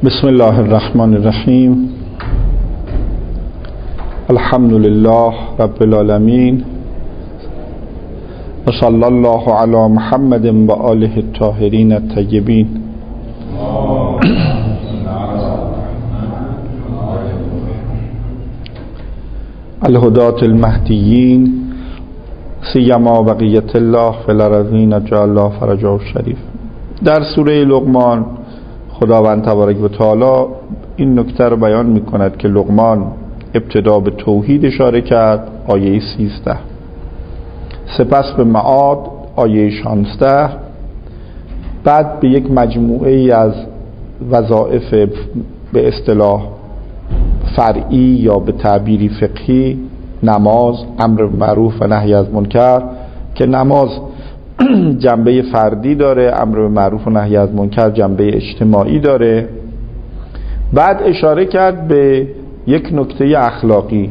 بسم الله الرحمن الرحیم. الحمد لله رب العالمین و صلی الله علی محمد و آله الطاهرین الطیبین. الهداة المهدیین سیما بقیت الله فی الارضین جعل الله فرجه الشریف. در سوره لقمان خداوند تبارک و تعالی این نکته رو بیان می کند که لقمان ابتدا به توحید اشاره کرد، آیه 13، سپس به معاد، آیه 16، بعد به یک مجموعه ای از وظایف به اصطلاح فرعی یا به تعبیری فقهی، نماز، امر معروف و نهی از منکر، که نماز جنبه فردی داره، امر معروف و نهی از منکر جنبه اجتماعی داره. بعد اشاره کرد به یک نکته اخلاقی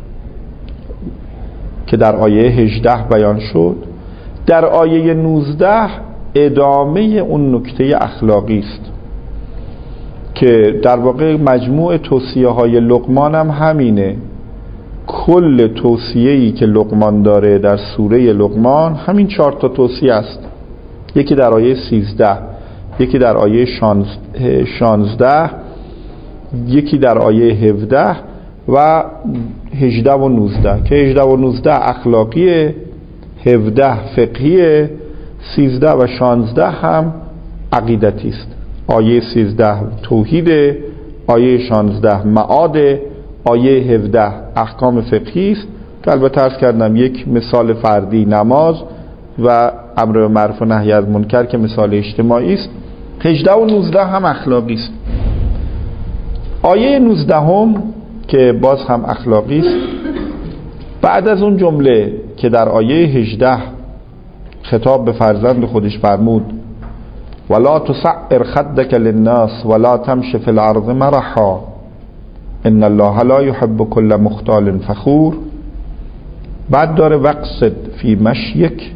که در آیه 18 بیان شد. در آیه 19 ادامه اون نکته اخلاقی است که در واقع مجموع توصیه های لقمان هم همینه. کل توصیه‌ای که لقمان داره در سوره لقمان همین 4 تا توصیه است. یکی در آیه 13، یکی در آیه 16، یکی در آیه 17 و 18 و 19 که 18 و 19 اخلاقیه، 17 فقهیه، 13 و 16 هم عقیدتی است. آیه 13 توحیده، آیه 16 معاده، آیه 17 احکام فقهی است که البته عرض کردم یک مثال فردی نماز و امر معروف و نهی از منکر که مثال اجتماعی است. 18 و 19 هم اخلاقی است. آیه 19 هم که باز هم اخلاقی است، بعد از اون جمله که در آیه 18 خطاب به فرزند خودش فرمود ولا تسعر خدك للناس ولا تمشي في الارض مرحا ان الله لا يحب كل مختال فخور، بعد داره وقصد فی مشیک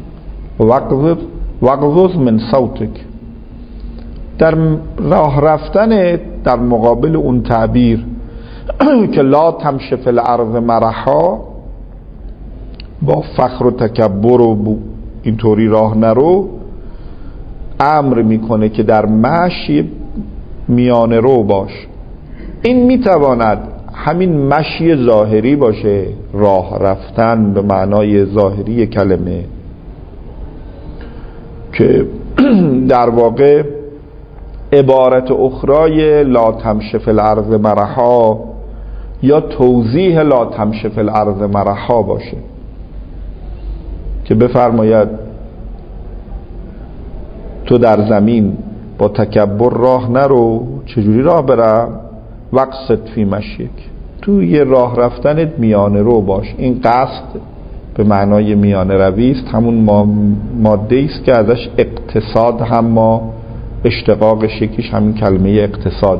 وغضض من صوتک. در راه رفتن در مقابل اون تعبیر که لا تمشي في الارض مرحا، با فخر و تکبر و اینطوری راه نرو، امر میکنه که در مشی میانه رو باش. این میتواند همین مشی ظاهری باشه، راه رفتن به معنای ظاهری کلمه، که در واقع عبارت اخرای لا تمشي في الارض مرحا یا توضیح لا تمشي في الارض مرحا باشه، که بفرماید تو در زمین با تکبر راه نرو. چجوری راه برم؟ وقصد فی مشیک، تو یه راه رفتنت میانه رو باش. این قصد به معنای میانه روی است، همون ماده است که ازش اقتصاد هم ما اشتقاقش یکیش همین کلمه اقتصاده.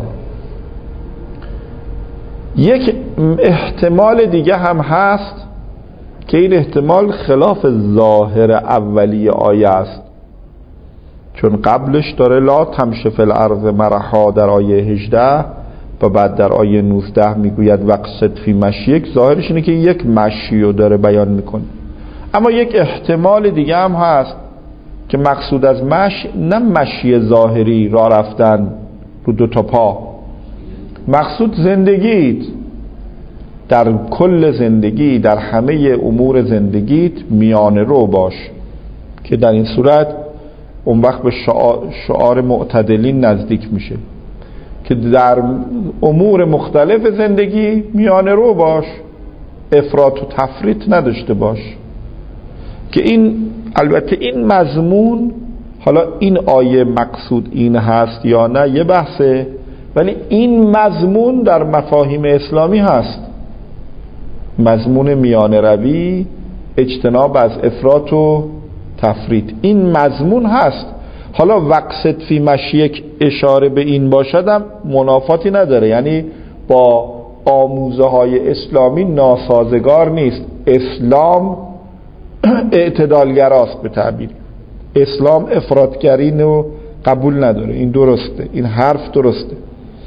یک احتمال دیگه هم هست که این احتمال خلاف ظاهر اولی آیه است، چون قبلش داره لا تمشي في الارض مرحا در آیه 18 و بعد در آیه 19 میگوید وقصد فی مشیک. ظاهرش اینه که یک مشی رو داره بیان میکنه. اما یک احتمال دیگه هم هست که مقصود از مشی نه مشی ظاهری، راه رفتن رو 2 تا پا، مقصود زندگیت، در کل زندگی، در همه امور زندگیت میانه رو باش، که در این صورت اون وقت به شعار معتدلین نزدیک میشه، که در امور مختلف زندگی میانه رو باش، افراط و تفریط نداشته باش. که این البته این مضمون، حالا این آیه مقصود این هست یا نه یه بحثه، ولی این مضمون در مفاهیم اسلامی هست، مضمون میانه روی، اجتناب از افراط و تفریط، این مضمون هست. حالا وقصد فی مشیک اشاره به این باشدم منافاتی نداره، یعنی با آموزه های اسلامی ناسازگار نیست. اسلام اعتدالگراست، به تعبیر اسلام افراطگری رو قبول نداره. این درسته، این حرف درسته.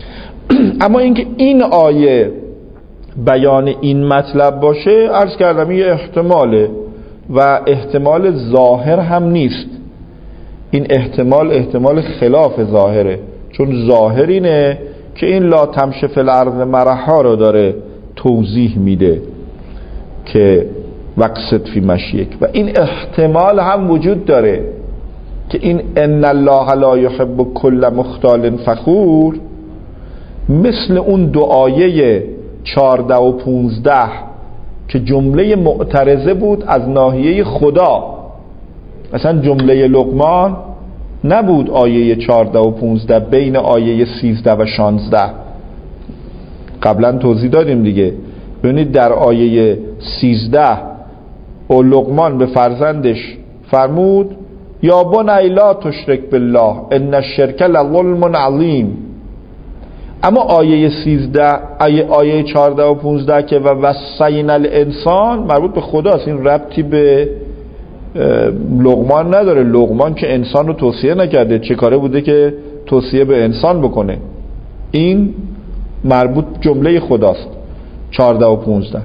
اما اینکه این آیه بیان این مطلب باشه، عرض کردم یه احتماله و احتمال ظاهر هم نیست. این احتمال خلاف ظاهره، چون ظاهر اینه که این لا تمشی فی الارض مرحا رو داره توضیح میده که وقصد فی مشیک، و این احتمال هم وجود داره که این ان الله لا یحب کل مختال فخور مثل اون دو آیه 14 و 15 که جمله معترضه بود از ناحیه خدا. مثلا جمله لقمان نبود آیه 14 و 15 بین آیه 13 و 16. قبلا توضیح دادیم دیگه. ببینید در آیه 13 لقمان به فرزندش فرمود یا بنی لا تشرک بالله ان الشرک لظلم عظیم. اما آیه 13 آیه 14 و 15 که و وصینا الانسان مربوط به خداست، این ربطی به لقمان نداره. لقمان که انسان رو توصیه نکرده، چه کاره بوده که توصیه به انسان بکنه؟ این مربوط جمله خداست 14 و 15.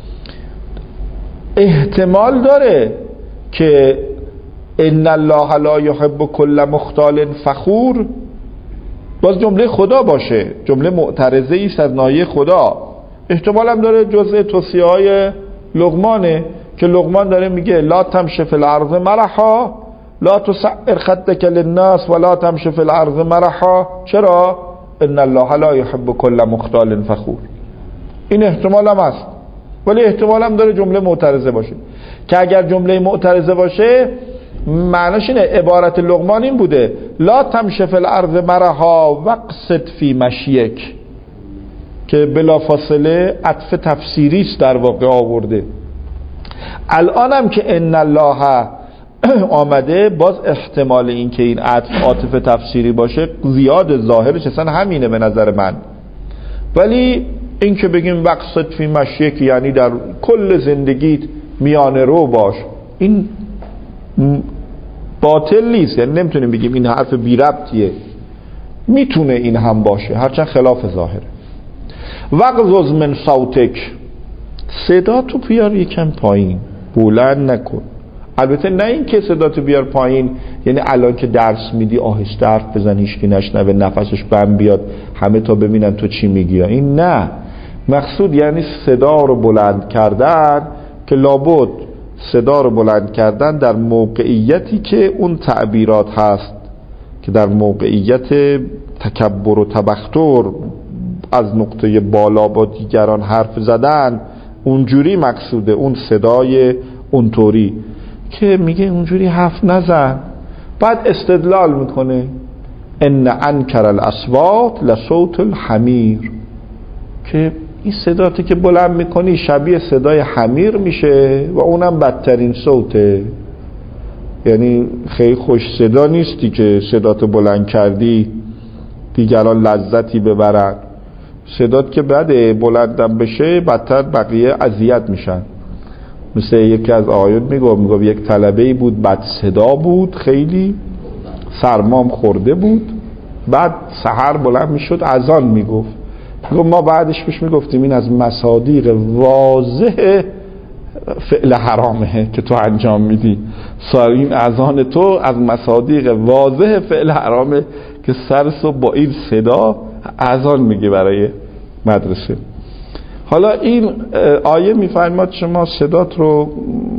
احتمال داره که ان الله لا یحب کل مختال فخور باز جمله خدا باشه، جمله معترضه ایست از ناحیه خدا. احتمال هم داره جزء توصیه های لقمانه که لقمان داره میگه لا تمشی فی الارض مرحا لا تسعر خدک للناس ولا تمشی فی الارض مرحا. چرا؟ ان الله لا یحب کل مختال فخور. این احتمال هم هست، ولی احتمال هم داره جمله معترضه باشه که اگر جمله معترضه باشه معناش اینه عبارت لقمان این بوده لا تمشی فی الارض مرحا وقصد فی مشیک، که بلافاصله عطف تفسیری است در واقع آورده. الانم که ان الله آمده باز احتمال این که این عطف تفسیری باشه زیاد، ظاهرش اصلا همینه به نظر من. ولی این که بگیم وقصد فی مشیک یعنی در کل زندگیت میانه رو باش، این باطل نیست. یعنی نمیتونیم بگیم این حرف بی ربطیه، میتونه این هم باشه هرچند خلاف ظاهره. وغضض من صوتک، صدا تو بیار یکم پایین، بلند نکن. البته نه این که صدا تو بیار پایین یعنی الان که درس میدی آهسته حرف بزن هیچکی نشنوه نفسش بند بیاد همه تا ببینن تو چی میگی، این نه. مقصود یعنی صدا رو بلند کردن که لابد صدا رو بلند کردن در موقعیتی که اون تعبیرات هست که در موقعیت تکبر و تبختر از نقطه بالا با دیگران حرف زدن، اونجوری مقصوده. اون صدای اونطوری که میگه اونجوری حرف نزن. بعد استدلال میکنه ان انکر الاصوات لصوت الحمیر، که این صداتی که بلند میکنی شبیه صدای حمیر میشه و اونم بدترین صوته. یعنی خیلی خوش صدا نیستی که صداتو بلند کردی دیگران لذتی ببرن. صدات که بده بلندم بشه بدتر بقیه اذیت میشن. مثل یکی از آقایون میگفت یک طلبه‌ای بود بد صدا بود، خیلی سرمام خورده بود، بعد سحر بلند میشد اذان میگفت ما بعدش پیش میگفتیم این از مصادیق واضح فعل حرامه که تو انجام میدی. این اذان تو از مصادیق واضح فعل حرامه که سر صبح با این صدا اذان میگه برای مدرسه. حالا این آیه میفرماد شما صدات رو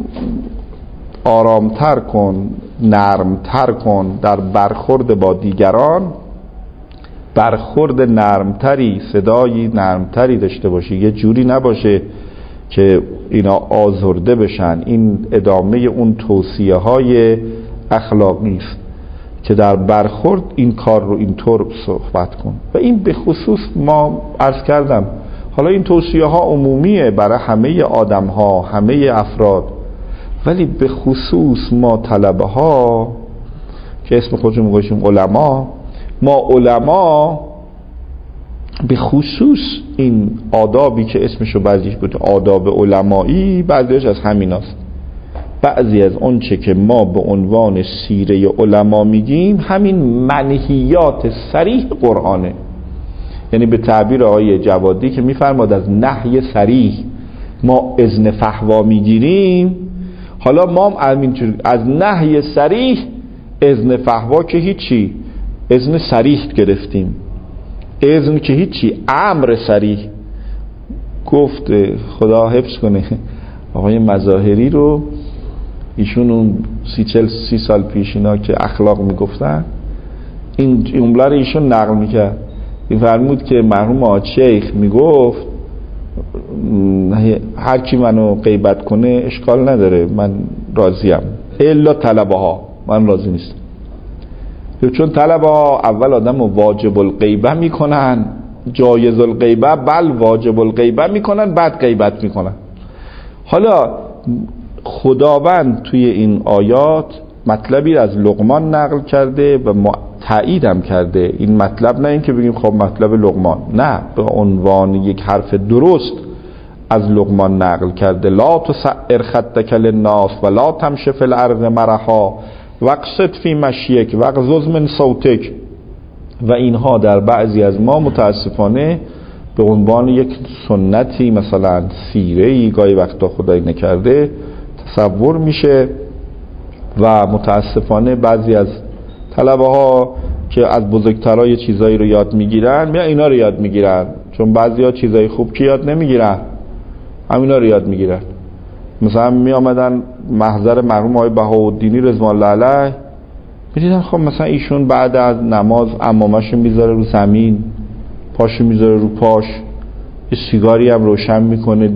آرامتر کن، نرمتر کن، در برخورد با دیگران برخورد نرمتری، صدایی نرمتری داشته باشی، یه جوری نباشه که اینا آزرده بشن. این ادامه اون توصیه های اخلاقی است که در برخورد این کار رو اینطور صحبت کن. و این به خصوص ما عرض کردم حالا این توصیه ها عمومیه برای همه آدم ها، همه افراد، ولی به خصوص ما طلبه ها که اسم خودشون میگوشیم علما، ما علما به خصوص این آدابی که اسمشو بعضیش بود آداب علمایی، بعضیش از همیناست. بعضی از اون چه که ما به عنوان سیره علما میگیم همین منهیات صریح قرآنه. یعنی به تعبیر آقای جوادی که میفرماد از نهی صریح ما اذن فحوا میگیریم، حالا ما هم از نهی صریح اذن فحوا که هیچی، اذن صریح گرفتیم. اذن که هیچی، امر صریح. گفت خدا حفظ کنه آقای مظاهری رو، ایشون اون 30 سال پیش اینا که اخلاق میگفتن، این جمله رو ایشون نقل میکرد. این فرمود که مرحوم آقا شیخ میگفت هر کی منو غیبت کنه اشکال نداره، من راضیم، الا طلبه ها، من راضی نیستم. چون طلبه ها اول آدم واجب الغیبه میکنن، جایز الغیبه، بل واجب الغیبه میکنن، بعد غیبت میکنن. حالا خداوند توی این آیات مطلبی از لقمان نقل کرده و تاییدم کرده. این مطلب نه این که بگیم خب مطلب لقمان، نه، به عنوان یک حرف درست از لقمان نقل کرده. لا تسعر خدک للناس و لا تمشی فی الارض مرحا واقصد فی مشیک واغضض من صوتک. و اینها در بعضی از ما متاسفانه به عنوان یک سنتی، مثلا سیره‌ای گاهی وقتا خدای نکرده تصور میشه و متاسفانه بعضی از طلبه ها که از بزرگترها یه چیزایی رو یاد میگیرن، میان اینا رو یاد میگیرن، چون بعضی ها چیزای خوب که یاد نمیگیرن، همینا رو یاد میگیرن. مثلا می آمدن محضر مرحوم آقای بهاءالدینی رضوان الله علیه، میدیدن خب مثلا ایشون بعد از نماز عمامه‌شو میذاره رو زمین، پاشو میذاره رو پاش، یه سیگاری هم روشن میکنه،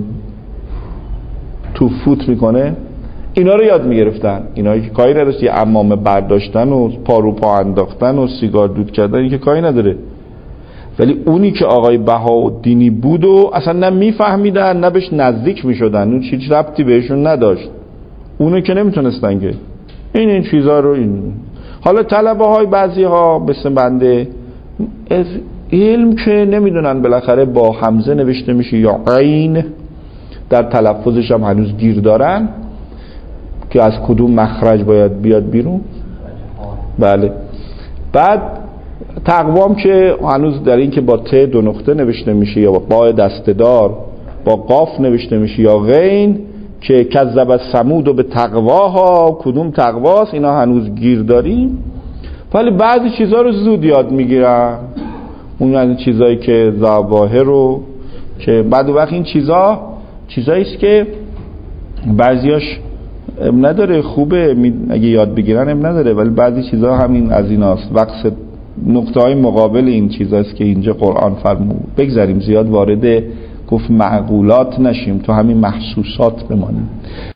تو فوت میکنه. اینا رو یاد میگرفتن. اینا که کاری نداشت، یه عمامه برداشتن و پا رو پا انداختن و سیگار دود کردن، این که کاری نداره. ولی اونی که آقای بهاءالدینی بود و اصلا نه میفهمیدن نه بهش نزدیک میشدن، اون هیچ ربطی بهشون نداشت، اونو که نمیتونستن که این چیزا رو حالا طلبه های بعضی ها مثل بنده از علم که نمیدونن بالاخره با همزه نوشته میشه یا عین، در تلفظش هم هنوز گیر دارن که از کدوم مخرج باید بیاد بیرون. بله. بعد تقوام که هنوز در این که با ت 2 نقطه نوشته میشه یا با قاء دسته‌دار با قاف نوشته میشه یا غین که کذب ثمود و به تقواها، کدوم تقواست، اینا هنوز گیر داریم. ولی بعضی چیزها رو زود یاد میگیرن، اون از چیزایی که ظواهر رو که بعد وقت این چیزاییست که بعضیاش نداره، خوبه اگه یاد بگیرن نداره، ولی بعضی چیزها همین از ایناست. وقت نقطه های مقابل این چیزاست که اینجا قرآن فرمود. بگذاریم زیاد وارد گفت معقولات نشیم، تو همین محسوسات بمانیم.